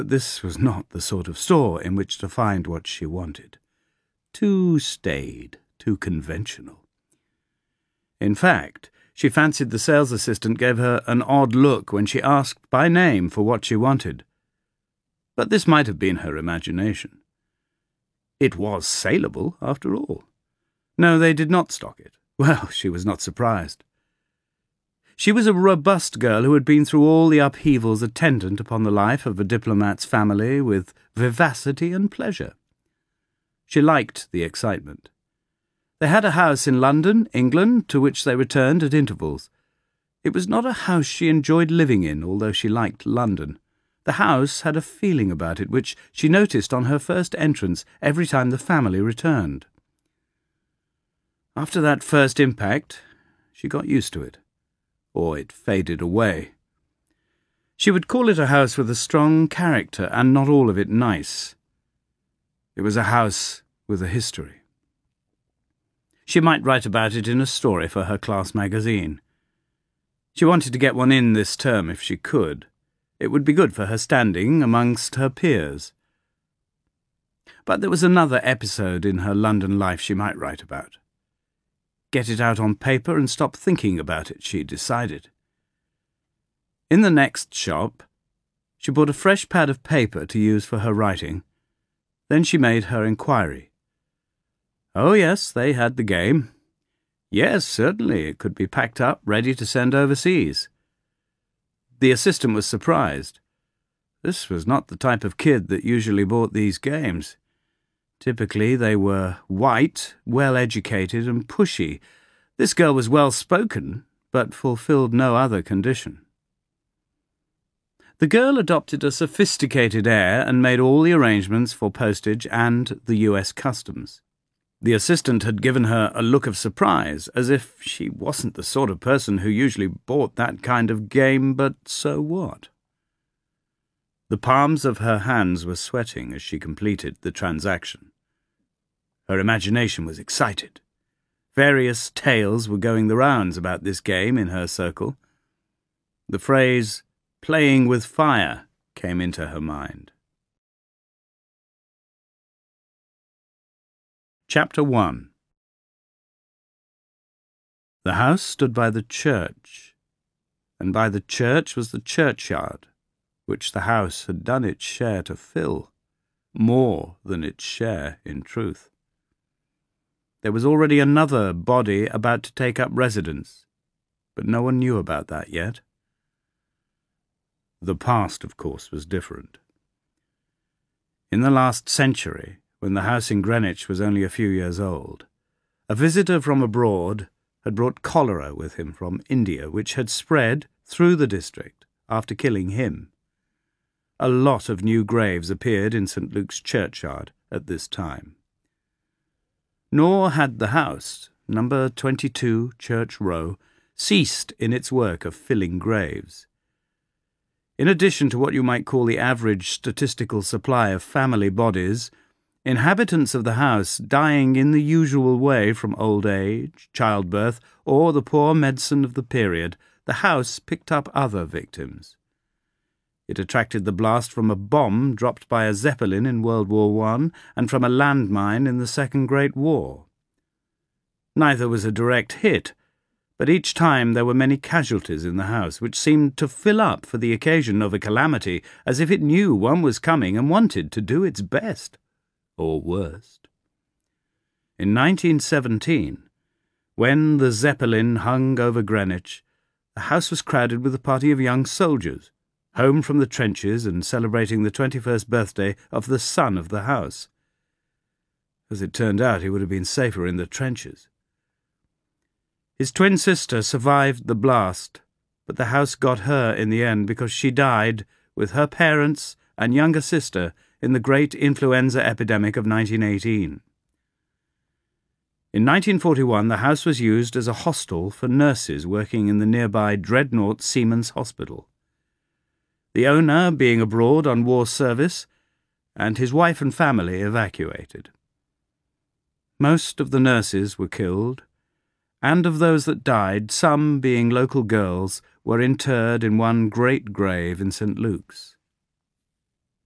But this was not the sort of store in which to find what she wanted. Too staid, too conventional. In fact, she fancied the sales assistant gave her an odd look when she asked by name for what she wanted. But this might have been her imagination. It was saleable, after all. No, they did not stock it. Well, she was not surprised. She was a robust girl who had been through all the upheavals attendant upon the life of a diplomat's family with vivacity and pleasure. She liked the excitement. They had a house in London, England, to which they returned at intervals. It was not a house she enjoyed living in, although she liked London. The house had a feeling about it which she noticed on her first entrance every time the family returned. After that first impact, she got used to it, or it faded away. She would call it a house with a strong character, and not all of it nice. It was a house with a history. She might write about it in a story for her class magazine. She wanted to get one in this term if she could. It would be good for her standing amongst her peers. But there was another episode in her London life she might write about. Get it out on paper and stop thinking about it, she decided. In the next shop, she bought a fresh pad of paper to use for her writing. Then she made her inquiry. Oh, yes, they had the game. Yes, certainly, it could be packed up, ready to send overseas. The assistant was surprised. This was not the type of kid that usually bought these games. Typically, they were white, well-educated, and pushy. This girl was well-spoken, but fulfilled no other condition. The girl adopted a sophisticated air and made all the arrangements for postage and the U.S. Customs. The assistant had given her a look of surprise, as if she wasn't the sort of person who usually bought that kind of game, but so what? The palms of her hands were sweating as she completed the transaction. Her imagination was excited. Various tales were going the rounds about this game in her circle. The phrase, "playing with fire," came into her mind. Chapter 1. The house stood by the church, and by the church was the churchyard, which the house had done its share to fill, more than its share in truth. There was already another body about to take up residence, but no one knew about that yet. The past, of course, was different. In the last century, when the house in Greenwich was only a few years old, a visitor from abroad had brought cholera with him from India, which had spread through the district after killing him. A lot of new graves appeared in St. Luke's churchyard at this time. Nor had the house, number 22 Church Row, ceased in its work of filling graves. In addition to what you might call the average statistical supply of family bodies, inhabitants of the house dying in the usual way from old age, childbirth, or the poor medicine of the period, the house picked up other victims. It attracted the blast from a bomb dropped by a Zeppelin in World War I and from a landmine in the Second Great War. Neither was a direct hit, but each time there were many casualties in the house, which seemed to fill up for the occasion of a calamity as if it knew one was coming and wanted to do its best. Or worst. In 1917, when the Zeppelin hung over Greenwich, the house was crowded with a party of young soldiers, home from the trenches and celebrating the 21st birthday of the son of the house. As it turned out, he would have been safer in the trenches. His twin sister survived the blast, but the house got her in the end because she died, with her parents and younger sister, in the great influenza epidemic of 1918. In 1941, the house was used as a hostel for nurses working in the nearby Dreadnought Seamen's Hospital. The owner being abroad on war service, and his wife and family evacuated. Most of the nurses were killed, and of those that died, some, being local girls, were interred in one great grave in St. Luke's.